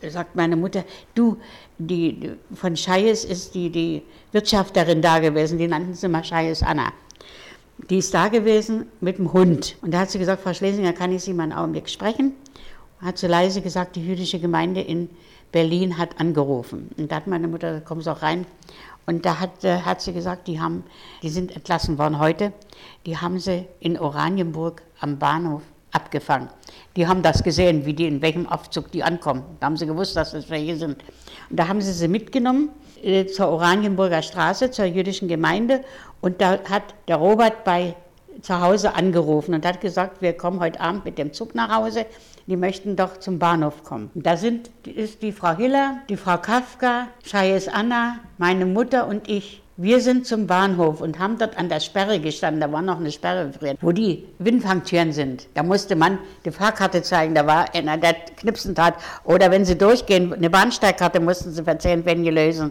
sagt meine Mutter, du, die von Scheies ist die Wirtschafterin da gewesen, die nannten sie mal Scheies Anna. Die ist da gewesen mit dem Hund. Und da hat sie gesagt, Frau Schlesinger, kann ich Sie mal einen Augenblick sprechen? Hat sie leise gesagt, die jüdische Gemeinde in Berlin hat angerufen. Und da hat meine Mutter gesagt, kommen Sie auch rein. Und da hat sie gesagt, die sind entlassen worden heute. Die haben sie in Oranienburg am Bahnhof abgefangen. Die haben das gesehen, in welchem Aufzug die ankommen. Da haben sie gewusst, dass das welche sind. Und da haben sie mitgenommen zur Oranienburger Straße, zur jüdischen Gemeinde. Und da hat der Robert zu Hause angerufen und hat gesagt, wir kommen heute Abend mit dem Zug nach Hause. Die möchten doch zum Bahnhof kommen. Und da ist die Frau Hiller, die Frau Kafka, Scheies Anna, meine Mutter und ich. Wir sind zum Bahnhof und haben dort an der Sperre gestanden, da war noch eine Sperre früher, wo die Windfangtüren sind. Da musste man die Fahrkarte zeigen, da war einer, der knipsen tat. Oder wenn sie durchgehen, eine Bahnsteigkarte mussten sie für 10 Pfennige lösen.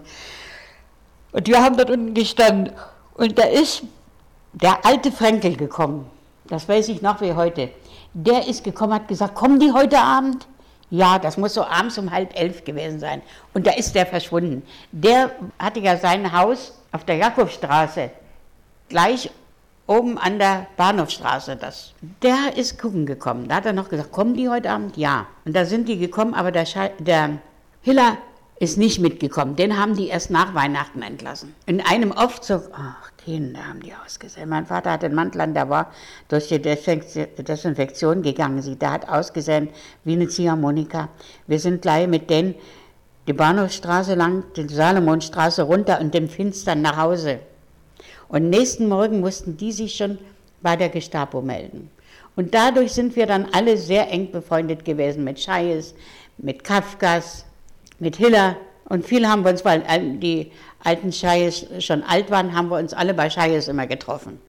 Und wir haben dort unten gestanden. Und da ist der alte Fränkel gekommen, das weiß ich noch wie heute. Der ist gekommen, hat gesagt, kommen die heute Abend? Ja, das muss so abends um 10:30 gewesen sein. Und da ist der verschwunden. Der hatte ja sein Haus auf der Jakobstraße, gleich oben an der Bahnhofstraße. Der ist gucken gekommen. Da hat er noch gesagt, kommen die heute Abend? Ja. Und da sind die gekommen, aber der Hiller ist nicht mitgekommen. Den haben die erst nach Weihnachten entlassen. In einem Aufzug, ach Kinder, haben die ausgesehen. Mein Vater hat den Mantel an, der war durch die Desinfektion gegangen. Der hat ausgesehen wie eine Ziehharmonika. Wir sind gleich mit denen die Bahnhofstraße lang, die Salomonstraße runter und dem Finstern nach Hause. Und nächsten Morgen mussten die sich schon bei der Gestapo melden. Und dadurch sind wir dann alle sehr eng befreundet gewesen mit Scheies, mit Kafkas, mit Hiller. Und viele haben wir uns, weil die alten Scheies schon alt waren, haben wir uns alle bei Scheies immer getroffen.